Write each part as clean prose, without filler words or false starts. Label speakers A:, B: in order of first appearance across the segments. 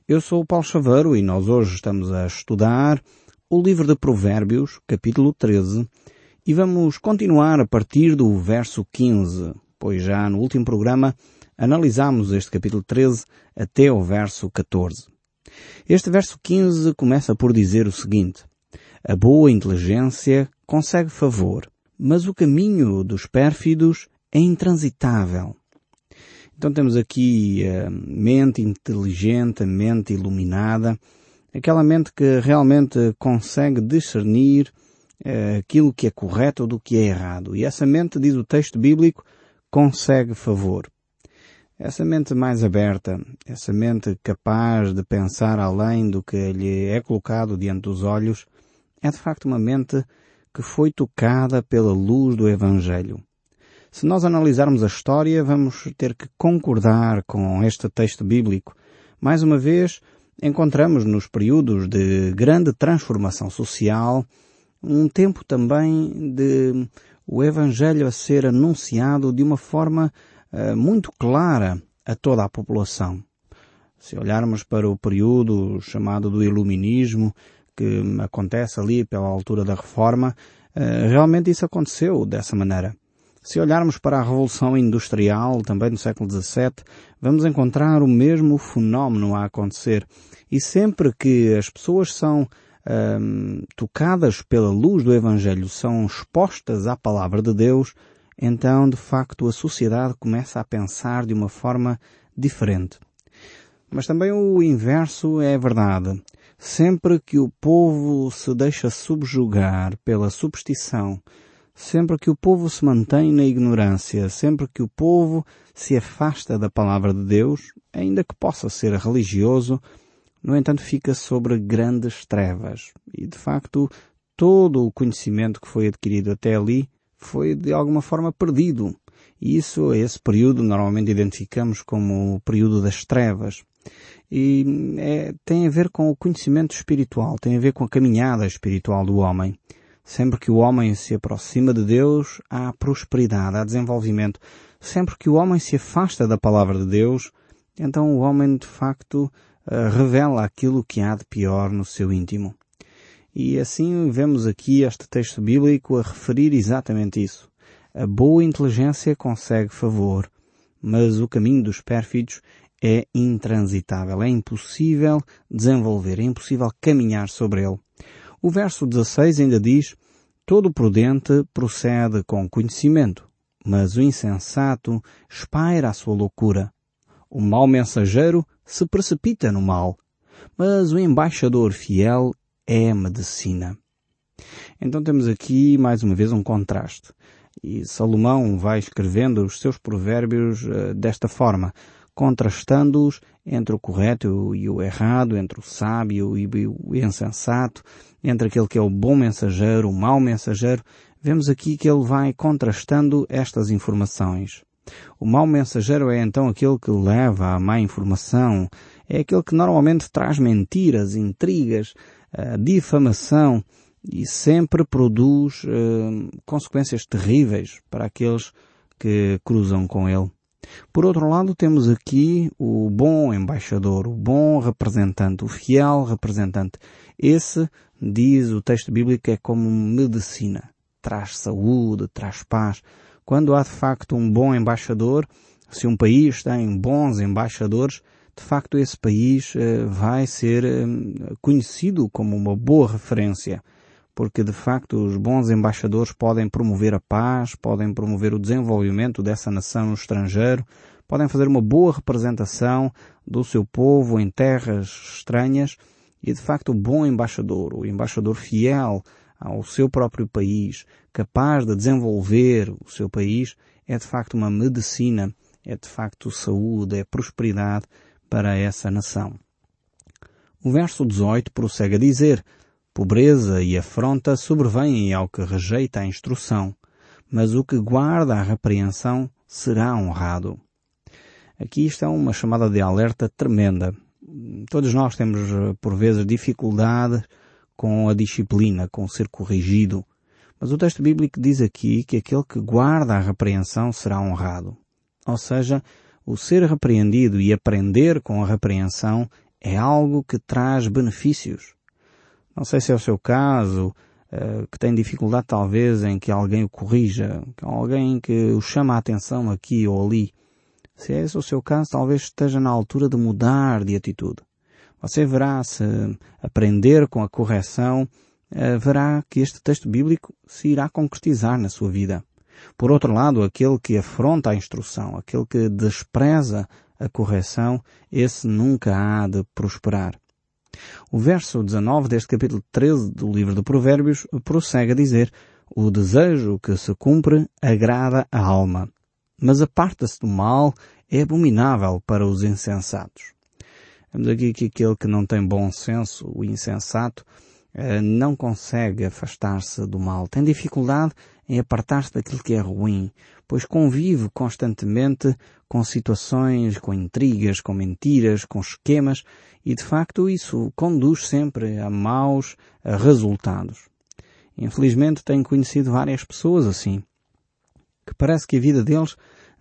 A: Eu sou o Paulo Chaveiro e nós hoje estamos a estudar o livro de Provérbios, capítulo 13, e vamos continuar a partir do verso 15, pois já no último programa analisámos este capítulo 13 até o verso 14. Este verso 15 começa por dizer o seguinte: a boa inteligência consegue favor, mas o caminho dos pérfidos é intransitável. Então temos aqui a mente inteligente, a mente iluminada, aquela mente que realmente consegue discernir aquilo que é correto do que é errado. E essa mente, diz o texto bíblico, consegue favor. Essa mente mais aberta, essa mente capaz de pensar além do que lhe é colocado diante dos olhos, é de facto uma mente que foi tocada pela luz do Evangelho. Se nós analisarmos a história, vamos ter que concordar com este texto bíblico. Mais uma vez, encontramos nos períodos de grande transformação social um tempo também de o Evangelho a ser anunciado de uma forma muito clara a toda a população. Se olharmos para o período chamado do Iluminismo, que acontece ali pela altura da Reforma, realmente isso aconteceu dessa maneira. Se olharmos para a Revolução Industrial, também no século XVII, vamos encontrar o mesmo fenómeno a acontecer. E sempre que as pessoas são tocadas pela luz do Evangelho, são expostas à Palavra de Deus, então, de facto, a sociedade começa a pensar de uma forma diferente. Mas também o inverso é verdade. Sempre que o povo se deixa subjugar pela superstição, sempre que o povo se mantém na ignorância, sempre que o povo se afasta da palavra de Deus, ainda que possa ser religioso, no entanto fica sobre grandes trevas. E de facto todo o conhecimento que foi adquirido até ali foi de alguma forma perdido. E esse período normalmente identificamos como o período das trevas. E tem a ver com o conhecimento espiritual, tem a ver com a caminhada espiritual do homem. Sempre que o homem se aproxima de Deus, há prosperidade, há desenvolvimento. Sempre que o homem se afasta da palavra de Deus, então o homem de facto revela aquilo que há de pior no seu íntimo. E assim vemos aqui este texto bíblico a referir exatamente isso. A boa inteligência consegue favor, mas o caminho dos pérfidos é intransitável, é impossível desenvolver, é impossível caminhar sobre ele. O verso 16 ainda diz: todo prudente procede com conhecimento, mas o insensato espera a sua loucura. O mau mensageiro se precipita no mal, mas o embaixador fiel é medicina. Então temos aqui mais uma vez um contraste. E Salomão vai escrevendo os seus provérbios desta forma, contrastando-os entre o correto e o errado, entre o sábio e o insensato, entre aquele que é o bom mensageiro, o mau mensageiro. Vemos aqui que ele vai contrastando estas informações. O mau mensageiro é então aquele que leva à má informação, é aquele que normalmente traz mentiras, intrigas, difamação e sempre produz consequências terríveis para aqueles que cruzam com ele. Por outro lado, temos aqui o bom embaixador, o bom representante, o fiel representante. Esse, diz o texto bíblico, é como medicina. Traz saúde, traz paz. Quando há de facto um bom embaixador, se um país tem bons embaixadores, de facto esse país vai ser conhecido como uma boa referência. Porque de facto os bons embaixadores podem promover a paz, podem promover o desenvolvimento dessa nação no estrangeiro, podem fazer uma boa representação do seu povo em terras estranhas e de facto o bom embaixador, o embaixador fiel ao seu próprio país, capaz de desenvolver o seu país, é de facto uma medicina, é de facto saúde, é prosperidade para essa nação. O verso 18 prossegue a dizer: pobreza e afronta sobrevêm ao que rejeita a instrução, mas o que guarda a repreensão será honrado. Aqui isto é uma chamada de alerta tremenda. Todos nós temos, por vezes, dificuldade com a disciplina, com ser corrigido. Mas o texto bíblico diz aqui que aquele que guarda a repreensão será honrado. Ou seja, o ser repreendido e aprender com a repreensão é algo que traz benefícios. Não sei se é o seu caso, que tem dificuldade talvez em que alguém o corrija, alguém que o chama a atenção aqui ou ali. Se é esse o seu caso, talvez esteja na altura de mudar de atitude. Você verá, se aprender com a correção, verá que este texto bíblico se irá concretizar na sua vida. Por outro lado, aquele que afronta a instrução, aquele que despreza a correção, esse nunca há de prosperar. O verso 19 deste capítulo 13 do livro de Provérbios prossegue a dizer: o desejo que se cumpre agrada a alma, mas aparta-se do mal é abominável para os insensatos. Vemos aqui que aquele que não tem bom senso, o insensato, não consegue afastar-se do mal, tem dificuldade em apartar-se daquilo que é ruim, pois convive constantemente com situações, com intrigas, com mentiras, com esquemas, e de facto isso conduz sempre a maus resultados. Infelizmente tenho conhecido várias pessoas assim, que parece que a vida deles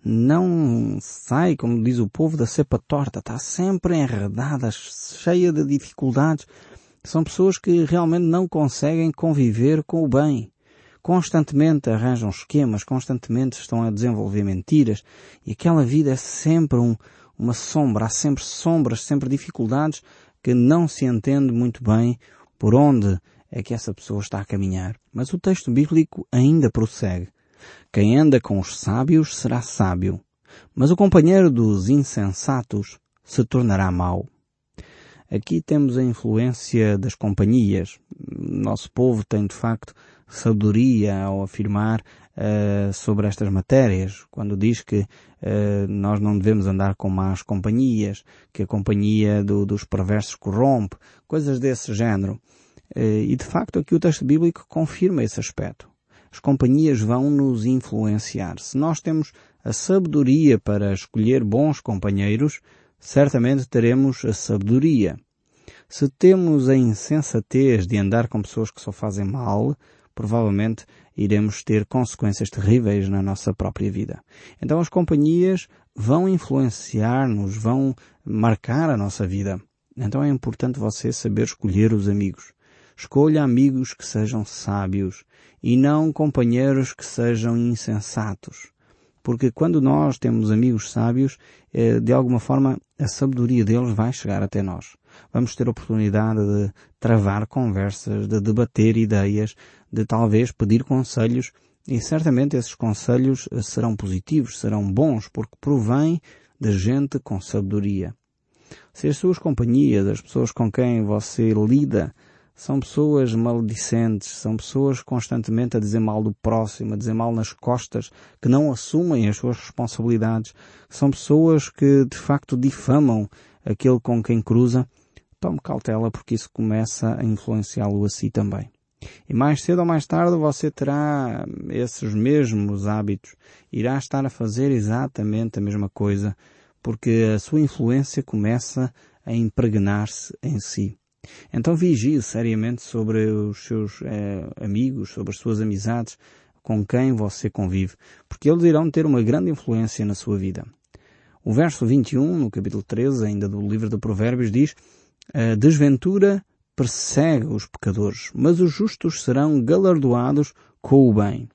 A: não sai, como diz o povo, da cepa torta, está sempre enredada, cheia de dificuldades. São pessoas que realmente não conseguem conviver com o bem. Constantemente arranjam esquemas, constantemente estão a desenvolver mentiras, e aquela vida é sempre uma sombra, há sempre sombras, sempre dificuldades que não se entende muito bem por onde é que essa pessoa está a caminhar. Mas o texto bíblico ainda prossegue. Quem anda com os sábios será sábio, mas o companheiro dos insensatos se tornará mau. Aqui temos a influência das companhias. Nosso povo tem, de facto, sabedoria ao afirmar sobre estas matérias, quando diz que nós não devemos andar com más companhias, que a companhia dos perversos corrompe, coisas desse género. E, de facto, aqui o texto bíblico confirma esse aspecto. As companhias vão nos influenciar. Se nós temos a sabedoria para escolher bons companheiros, certamente teremos a sabedoria. Se temos a insensatez de andar com pessoas que só fazem mal, provavelmente iremos ter consequências terríveis na nossa própria vida. Então as companhias vão influenciar-nos, vão marcar a nossa vida. Então é importante você saber escolher os amigos. Escolha amigos que sejam sábios e não companheiros que sejam insensatos. Porque quando nós temos amigos sábios, de alguma forma a sabedoria deles vai chegar até nós. Vamos ter a oportunidade de travar conversas, de debater ideias, de talvez pedir conselhos, e certamente esses conselhos serão positivos, serão bons, porque provém de gente com sabedoria. Se as suas companhias, as pessoas com quem você lida, são pessoas maledicentes, são pessoas constantemente a dizer mal do próximo, a dizer mal nas costas, que não assumem as suas responsabilidades, são pessoas que de facto difamam aquele com quem cruza, tome cautela porque isso começa a influenciá-lo a si também. E mais cedo ou mais tarde você terá esses mesmos hábitos, irá estar a fazer exatamente a mesma coisa, porque a sua influência começa a impregnar-se em si. Então vigie seriamente sobre os seus amigos, sobre as suas amizades com quem você convive, porque eles irão ter uma grande influência na sua vida. O verso 21, no capítulo 13, ainda do livro de Provérbios, diz: a desventura persegue os pecadores, mas os justos serão galardoados com o bem.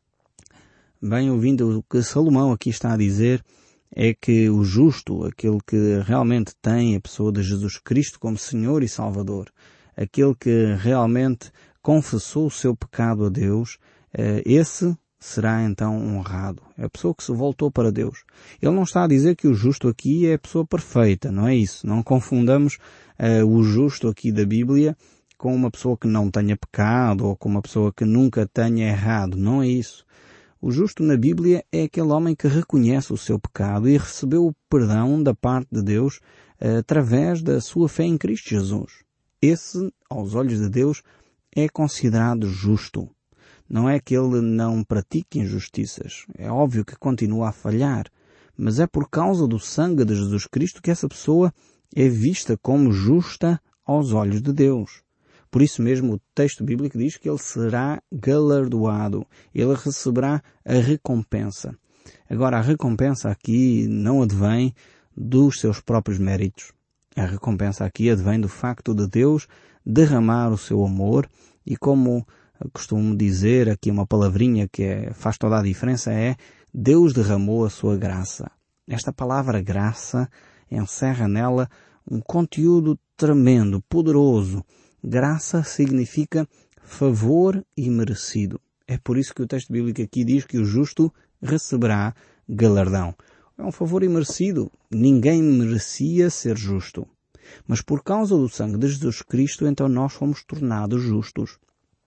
A: Bem, ouvindo o que Salomão aqui está a dizer, é que o justo, aquele que realmente tem a pessoa de Jesus Cristo como Senhor e Salvador, aquele que realmente confessou o seu pecado a Deus, esse será então honrado. É a pessoa que se voltou para Deus. Ele não está a dizer que o justo aqui é a pessoa perfeita, não é isso. Não confundamos o justo aqui da Bíblia com uma pessoa que não tenha pecado ou com uma pessoa que nunca tenha errado. Não é isso. O justo na Bíblia é aquele homem que reconhece o seu pecado e recebeu o perdão da parte de Deus através da sua fé em Cristo Jesus. Esse, aos olhos de Deus, é considerado justo. Não é que ele não pratique injustiças. É óbvio que continua a falhar, mas é por causa do sangue de Jesus Cristo que essa pessoa é vista como justa aos olhos de Deus. Por isso mesmo o texto bíblico diz que ele será galardoado, ele receberá a recompensa. Agora, a recompensa aqui não advém dos seus próprios méritos. A recompensa aqui advém do facto de Deus derramar o seu amor e, como costumo dizer, aqui uma palavrinha que faz toda a diferença é Deus derramou a sua graça. Esta palavra graça encerra nela um conteúdo tremendo, poderoso. Graça significa favor imerecido. É por isso que o texto bíblico aqui diz que o justo receberá galardão. É um favor imerecido. Ninguém merecia ser justo. Mas por causa do sangue de Jesus Cristo, então nós fomos tornados justos.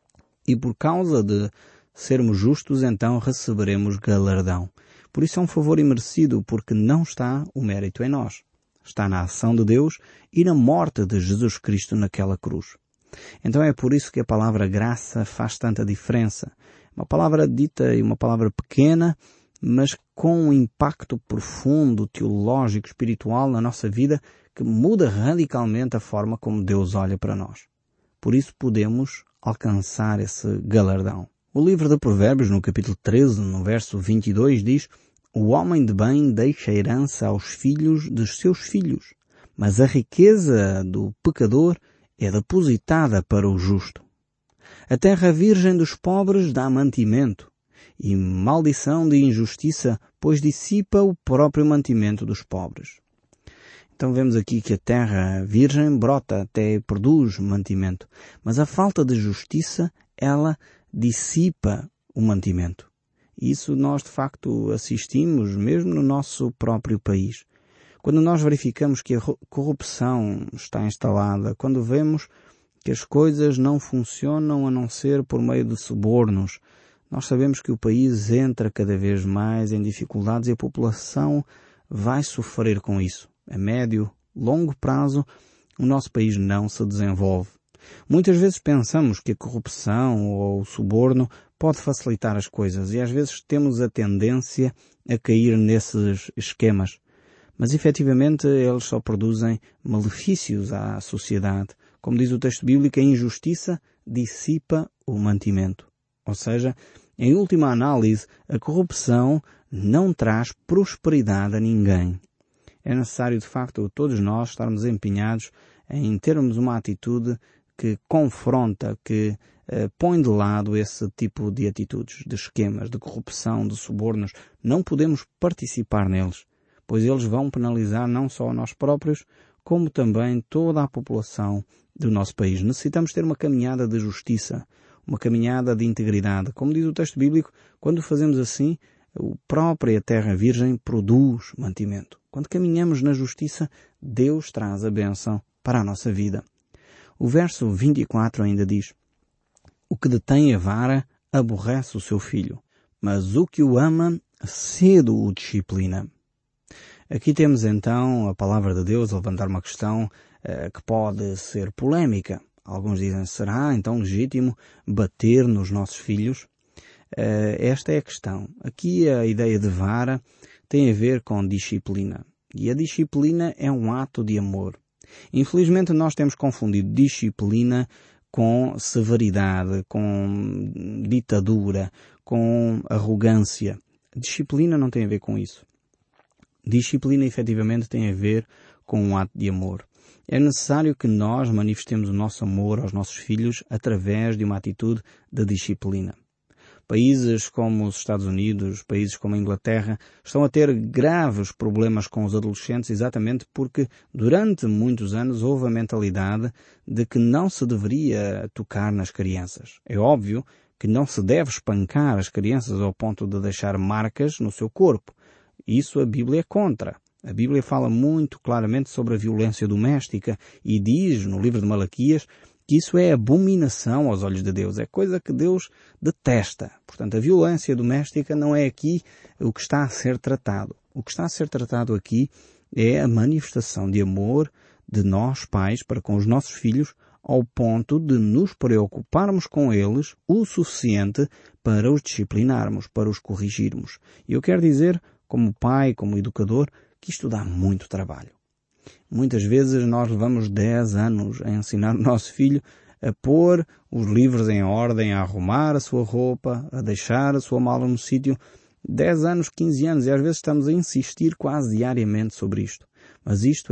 A: E por causa de sermos justos, então receberemos galardão. Por isso é um favor imerecido, porque não está o mérito em nós. Está na ação de Deus e na morte de Jesus Cristo naquela cruz. Então é por isso que a palavra graça faz tanta diferença. Uma palavra dita e uma palavra pequena, mas com um impacto profundo, teológico, espiritual na nossa vida, que muda radicalmente a forma como Deus olha para nós. Por isso podemos alcançar esse galardão. O livro de Provérbios, no capítulo 13, no verso 22, diz: "O homem de bem deixa herança aos filhos dos seus filhos, mas a riqueza do pecador é depositada para o justo. A terra virgem dos pobres dá mantimento, e maldição de injustiça, pois dissipa o próprio mantimento dos pobres." Então vemos aqui que a terra virgem brota, até produz mantimento, mas a falta de justiça, ela dissipa o mantimento. Isso nós de facto assistimos mesmo no nosso próprio país. Quando nós verificamos que a corrupção está instalada, quando vemos que as coisas não funcionam a não ser por meio de subornos, nós sabemos que o país entra cada vez mais em dificuldades e a população vai sofrer com isso. A médio, longo prazo, o nosso país não se desenvolve. Muitas vezes pensamos que a corrupção ou o suborno pode facilitar as coisas e às vezes temos a tendência a cair nesses esquemas. Mas efetivamente eles só produzem malefícios à sociedade. Como diz o texto bíblico, a injustiça dissipa o mantimento. Ou seja, em última análise, a corrupção não traz prosperidade a ninguém. É necessário, de facto, todos nós estarmos empenhados em termos uma atitude que confronta, que põe de lado esse tipo de atitudes, de esquemas, de corrupção, de subornos. Não podemos participar neles, pois eles vão penalizar não só a nós próprios, como também toda a população do nosso país. Necessitamos ter uma caminhada de justiça, uma caminhada de integridade. Como diz o texto bíblico, quando fazemos assim, a própria terra virgem produz mantimento. Quando caminhamos na justiça, Deus traz a bênção para a nossa vida. O verso 24 ainda diz: "O que detém a vara aborrece o seu filho, mas o que o ama cedo o disciplina." Aqui temos então a palavra de Deus a levantar uma questão que pode ser polémica. Alguns dizem: será então legítimo bater nos nossos filhos? Esta é a questão. Aqui a ideia de vara tem a ver com disciplina. E a disciplina é um ato de amor. Infelizmente nós temos confundido disciplina com severidade, com ditadura, com arrogância. Disciplina não tem a ver com isso. Disciplina efetivamente tem a ver com um ato de amor. É necessário que nós manifestemos o nosso amor aos nossos filhos através de uma atitude de disciplina. Países como os Estados Unidos, países como a Inglaterra, estão a ter graves problemas com os adolescentes exatamente porque durante muitos anos houve a mentalidade de que não se deveria tocar nas crianças. É óbvio que não se deve espancar as crianças ao ponto de deixar marcas no seu corpo. Isso a Bíblia é contra. A Bíblia fala muito claramente sobre a violência doméstica e diz no livro de Malaquias que isso é abominação aos olhos de Deus. É coisa que Deus detesta. Portanto, a violência doméstica não é aqui o que está a ser tratado. O que está a ser tratado aqui é a manifestação de amor de nós, pais, para com os nossos filhos, ao ponto de nos preocuparmos com eles o suficiente para os disciplinarmos, para os corrigirmos. E eu quero dizer, como pai, como educador, que isto dá muito trabalho. Muitas vezes nós levamos 10 anos a ensinar o nosso filho a pôr os livros em ordem, a arrumar a sua roupa, a deixar a sua mala no sítio. 10 anos, 15 anos, e às vezes estamos a insistir quase diariamente sobre isto. Mas isto é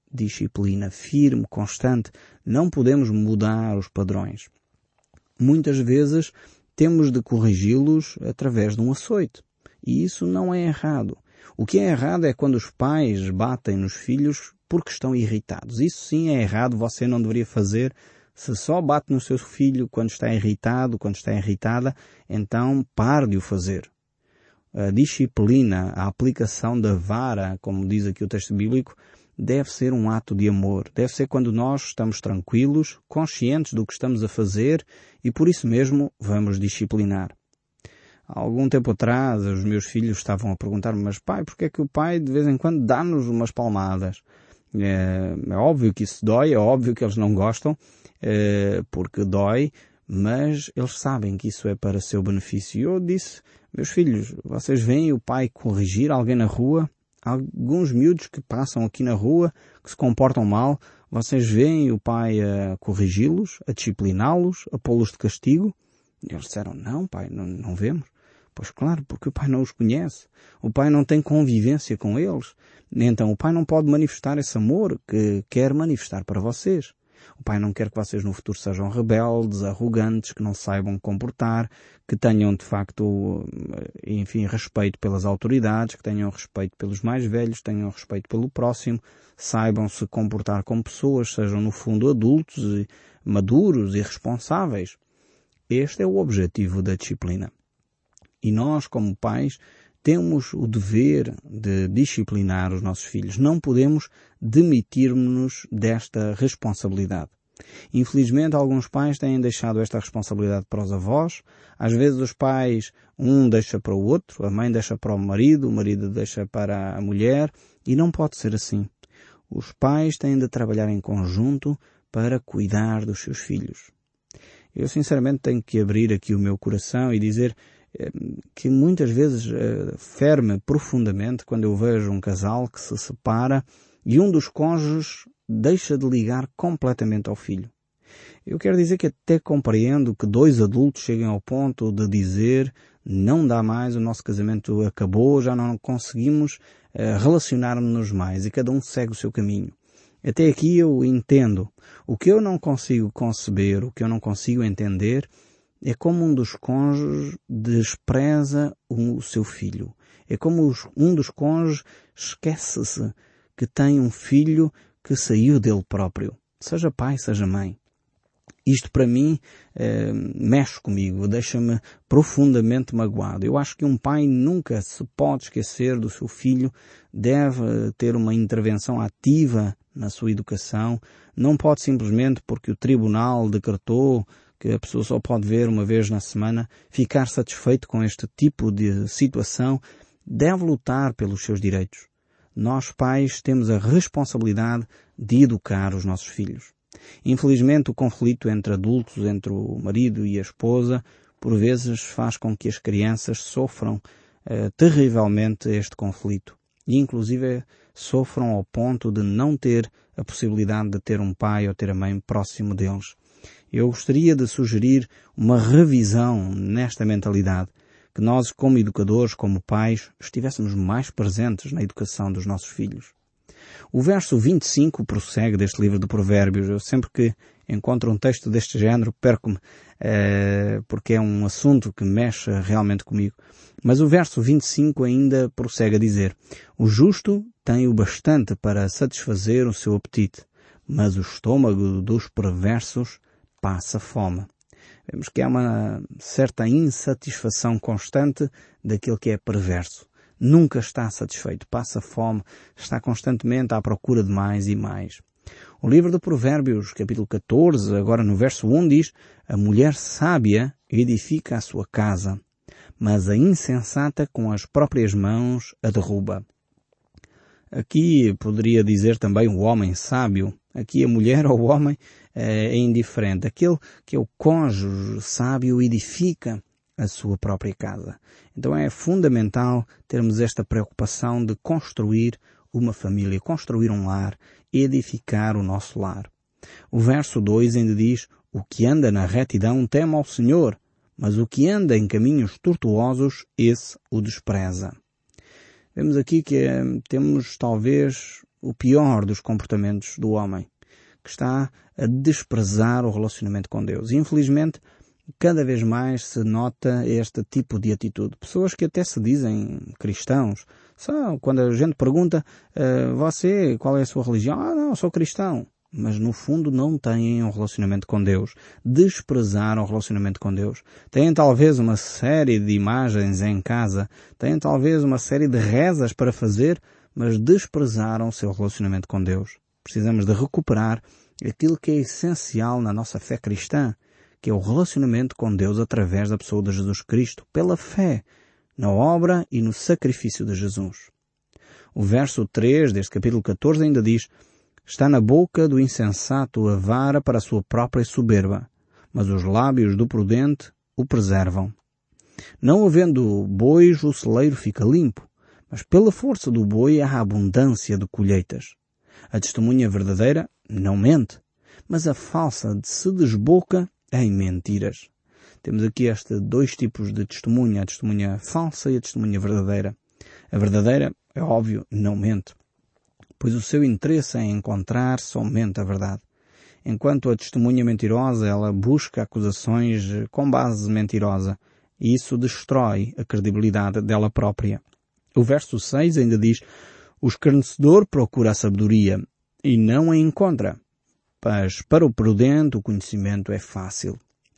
A: disciplina firme, constante. Não podemos mudar os padrões. Muitas vezes temos de corrigi-los através de um açoite. E isso não é errado. O que é errado é quando os pais batem nos filhos porque estão irritados. Isso sim é errado, você não deveria fazer. Se só bate no seu filho quando está irritado, quando está irritada, então pare de o fazer. A disciplina, a aplicação da vara, como diz aqui o texto bíblico, deve ser um ato de amor. Deve ser quando nós estamos tranquilos, conscientes do que estamos a fazer e por isso mesmo vamos disciplinar. Há algum tempo atrás, os meus filhos estavam a perguntar-me, mas pai, porque é que o pai de vez em quando dá-nos umas palmadas? É óbvio que isso dói, é óbvio que eles não gostam, porque dói, mas eles sabem que isso é para seu benefício. E eu disse, meus filhos, vocês veem o pai corrigir alguém na rua? Há alguns miúdos que passam aqui na rua, que se comportam mal, vocês veem o pai a corrigi-los, a discipliná-los, a pô-los de castigo? E eles disseram, não pai, não vemos. Pois claro, porque o pai não os conhece. O pai não tem convivência com eles. Então o pai não pode manifestar esse amor que quer manifestar para vocês. O pai não quer que vocês no futuro sejam rebeldes, arrogantes, que não saibam comportar, que tenham de facto, enfim, respeito pelas autoridades, que tenham respeito pelos mais velhos, tenham respeito pelo próximo, saibam se comportar como pessoas, sejam no fundo adultos, maduros e responsáveis. Este é o objetivo da disciplina. E nós, como pais, temos o dever de disciplinar os nossos filhos. Não podemos demitir-nos desta responsabilidade. Infelizmente, alguns pais têm deixado esta responsabilidade para os avós. Às vezes os pais, um deixa para o outro, a mãe deixa para o marido deixa para a mulher, e não pode ser assim. Os pais têm de trabalhar em conjunto para cuidar dos seus filhos. Eu sinceramente tenho que abrir aqui o meu coração e dizer que muitas vezes ferme profundamente quando eu vejo um casal que se separa e um dos cônjuges deixa de ligar completamente ao filho. Eu quero dizer que até compreendo que dois adultos cheguem ao ponto de dizer não dá mais, o nosso casamento acabou, já não conseguimos relacionar-nos mais e cada um segue o seu caminho. Até aqui eu entendo. O que eu não consigo conceber, o que eu não consigo entender é como um dos cônjuges despreza o seu filho. É como um dos cônjuges esquece-se que tem um filho que saiu dele próprio. Seja pai, seja mãe. Isto para mim mexe comigo, deixa-me profundamente magoado. Eu acho que um pai nunca se pode esquecer do seu filho, deve ter uma intervenção ativa na sua educação, não pode simplesmente porque o tribunal decretou que a pessoa só pode ver uma vez na semana, ficar satisfeito com este tipo de situação, deve lutar pelos seus direitos. Nós, pais, temos a responsabilidade de educar os nossos filhos. Infelizmente, o conflito entre adultos, entre o marido e a esposa, por vezes faz com que as crianças sofram terrivelmente este conflito. E, inclusive, sofram ao ponto de não ter a possibilidade de ter um pai ou ter a mãe próximo deles. Eu gostaria de sugerir uma revisão nesta mentalidade, que nós, como educadores, como pais, estivéssemos mais presentes na educação dos nossos filhos. O verso 25 prossegue deste livro de Provérbios. Eu sempre que encontro um texto deste género perco-me, porque é um assunto que mexe realmente comigo. Mas o verso 25 ainda prossegue a dizer: o justo tem o bastante para satisfazer o seu apetite, mas o estômago dos perversos passa fome. Vemos que há uma certa insatisfação constante daquele que é perverso. Nunca está satisfeito, passa fome, está constantemente à procura de mais e mais. O livro de Provérbios, capítulo 14, agora no verso 1 diz: a mulher sábia edifica a sua casa, mas a insensata com as próprias mãos a derruba. Aqui poderia dizer também o homem sábio. Aqui a mulher ou o homem é indiferente. Aquele que é o cônjuge sábio edifica a sua própria casa. Então é fundamental termos esta preocupação de construir uma família, construir um lar, edificar o nosso lar. O verso 2 ainda diz: o que anda na retidão teme ao Senhor, mas o que anda em caminhos tortuosos, esse o despreza. Vemos aqui que temos talvez o pior dos comportamentos do homem, que está a desprezar o relacionamento com Deus. E, infelizmente, cada vez mais se nota este tipo de atitude. Pessoas que até se dizem cristãos. Só quando a gente pergunta, você, qual é a sua religião? Não, sou cristão. Mas no fundo não têm um relacionamento com Deus. Desprezaram o relacionamento com Deus. Têm talvez uma série de imagens em casa. Têm talvez uma série de rezas para fazer, mas desprezaram o seu relacionamento com Deus. Precisamos de recuperar aquilo que é essencial na nossa fé cristã, que é o relacionamento com Deus através da pessoa de Jesus Cristo, pela fé, na obra e no sacrifício de Jesus. O verso 3 deste capítulo 14 ainda diz: está na boca do insensato a vara para a sua própria soberba, mas os lábios do prudente o preservam. Não havendo bois, o celeiro fica limpo, mas pela força do boi há abundância de colheitas. A testemunha verdadeira não mente, mas a falsa se desboca em mentiras. Temos aqui dois tipos de testemunha, a testemunha falsa e a testemunha verdadeira. A verdadeira, é óbvio, não mente, pois o seu interesse é encontrar somente a verdade. Enquanto a testemunha mentirosa, ela busca acusações com base mentirosa, e isso destrói a credibilidade dela própria. O verso 6 ainda diz: o escarnecedor procura a sabedoria e não a encontra, mas para o prudente o conhecimento é fácil.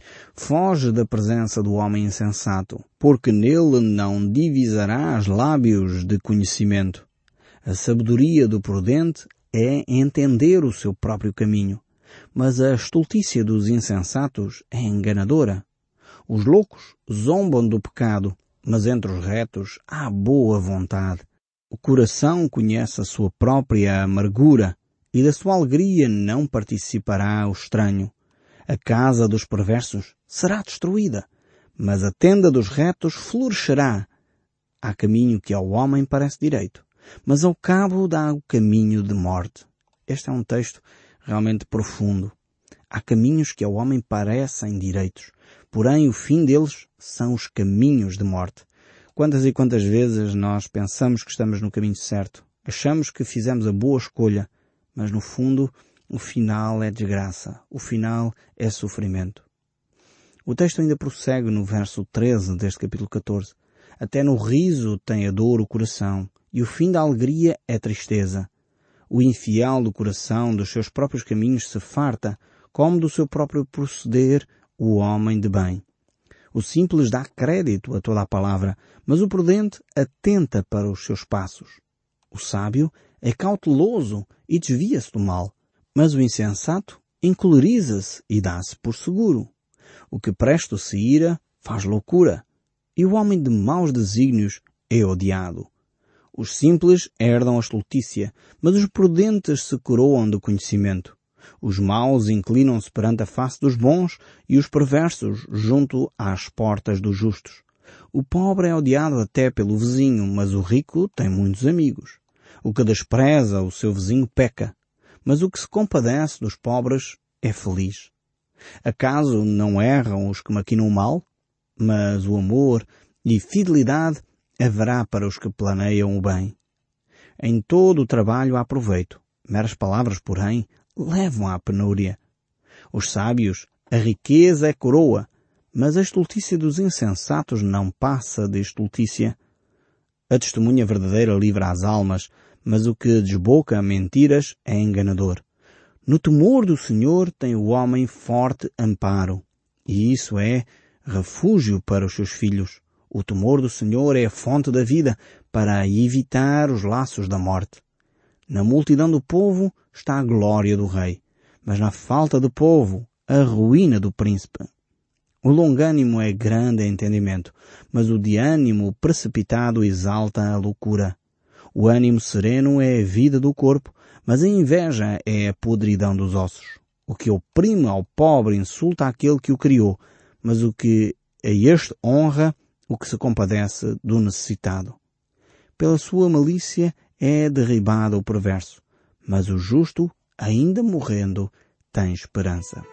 A: Foge da presença do homem insensato, porque nele não divisarás lábios de conhecimento. A sabedoria do prudente é entender o seu próprio caminho, mas a estultícia dos insensatos é enganadora. Os loucos zombam do pecado, mas entre os retos há boa vontade. O coração conhece a sua própria amargura, e da sua alegria não participará o estranho. A casa dos perversos será destruída, mas a tenda dos retos florescerá. Há caminho que ao homem parece direito, mas ao cabo dá o caminho de morte. Este é um texto realmente profundo. Há caminhos que ao homem parecem direitos, porém o fim deles são os caminhos de morte. Quantas e quantas vezes nós pensamos que estamos no caminho certo, achamos que fizemos a boa escolha, mas no fundo o final é desgraça, o final é sofrimento. O texto ainda prossegue no verso 13 deste capítulo 14. Até no riso tem a dor o coração, e o fim da alegria é tristeza. O infiel do coração dos seus próprios caminhos se farta, como do seu próprio proceder o homem de bem. O simples dá crédito a toda a palavra, mas o prudente atenta para os seus passos. O sábio é cauteloso e desvia-se do mal, mas o insensato encoleriza-se e dá-se por seguro. O que presto se ira faz loucura, e o homem de maus desígnios é odiado. Os simples herdam a estultícia, mas os prudentes se coroam de conhecimento. Os maus inclinam-se perante a face dos bons e os perversos junto às portas dos justos. O pobre é odiado até pelo vizinho, mas o rico tem muitos amigos. O que despreza o seu vizinho peca, mas o que se compadece dos pobres é feliz. Acaso não erram os que maquinam o mal? Mas o amor e fidelidade haverá para os que planeiam o bem. Em todo o trabalho há proveito. Meras palavras, porém, levam à penúria. Os sábios, a riqueza é coroa, mas a estultícia dos insensatos não passa de estultícia. A testemunha verdadeira livra as almas, mas o que desboca mentiras é enganador. No temor do Senhor tem o homem forte amparo, e isso é refúgio para os seus filhos. O temor do Senhor é a fonte da vida, para evitar os laços da morte. Na multidão do povo está a glória do rei, mas na falta de povo, a ruína do príncipe. O longânimo é grande em entendimento, mas o de ânimo precipitado exalta a loucura. O ânimo sereno é a vida do corpo, mas a inveja é a podridão dos ossos. O que oprime ao pobre insulta aquele que o criou, mas o que a este honra o que se compadece do necessitado. Pela sua malícia é derribado o perverso, mas o justo, ainda morrendo, tem esperança.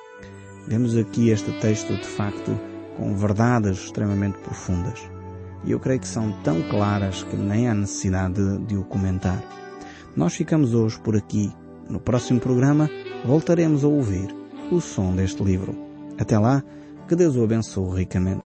A: Vemos aqui este texto, de facto, com verdades extremamente profundas. E eu creio que são tão claras que nem há necessidade de o comentar. Nós ficamos hoje por aqui. No próximo programa voltaremos a ouvir o som deste livro. Até lá, que Deus o abençoe ricamente.